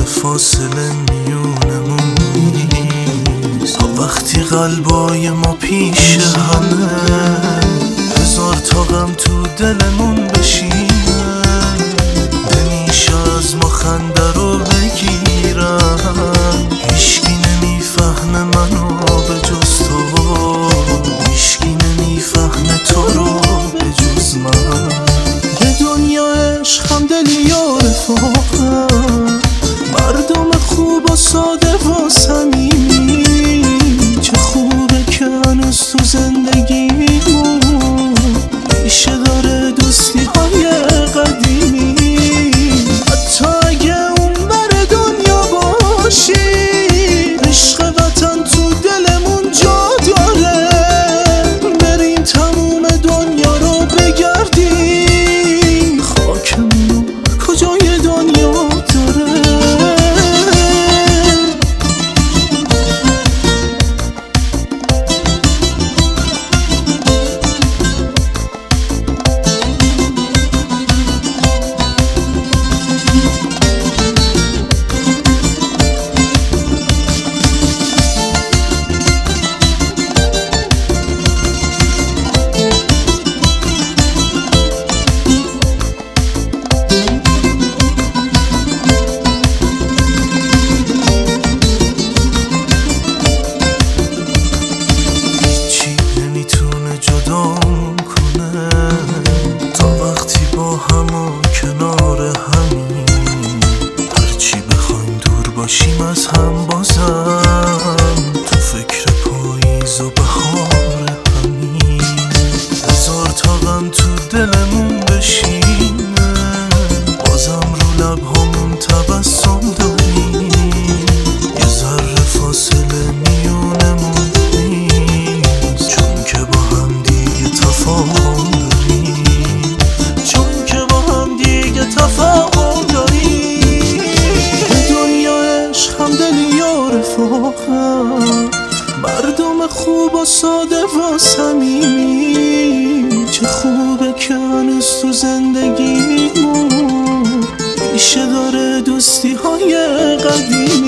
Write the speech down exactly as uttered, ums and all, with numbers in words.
فاصله میونمون نیست. تا وقتی قلبای ما پیش همه، هزار تا غم تو دلمون بشینه، نمیشه از ما خنده رو بگیرم. هیچکی نمیفهمه منو به جز تو، هیچکی نمیفهمه تو رو به جز من. یه دنیا عشق همدلی و رفاقه، مردم خوب و ساده و صمیمی. چه خوبه که هنوز تو زندگیمون ریشه داره دوستی های قدیمی. حتی اگه اون بر دنیا باشی، عشق وطن تو دلمون جا داره. بریم تموم دنیا رو بگردیم، خاکمونو کجای دنیا داره. تا وقتی با هم و کنار همین، هرچی بخوایم دور باشیم از هم، بازم تو فکر پاییز و بهار همین. هزار تا غم تو دلمون بشینه، بازم رو لبهامون تبسم داریم. یه ذره فاصله میونمون نیست، چون که با هم دیگه تفاهم داریم، چون که با هم دیگه تفاهم داریم. دنیا عشق همدلی و رفاقه، مردم خوب و ساده و صمیمی. چه خوبه که هنوز تو زندگیمون ریشه داره دوستی های قدیمی.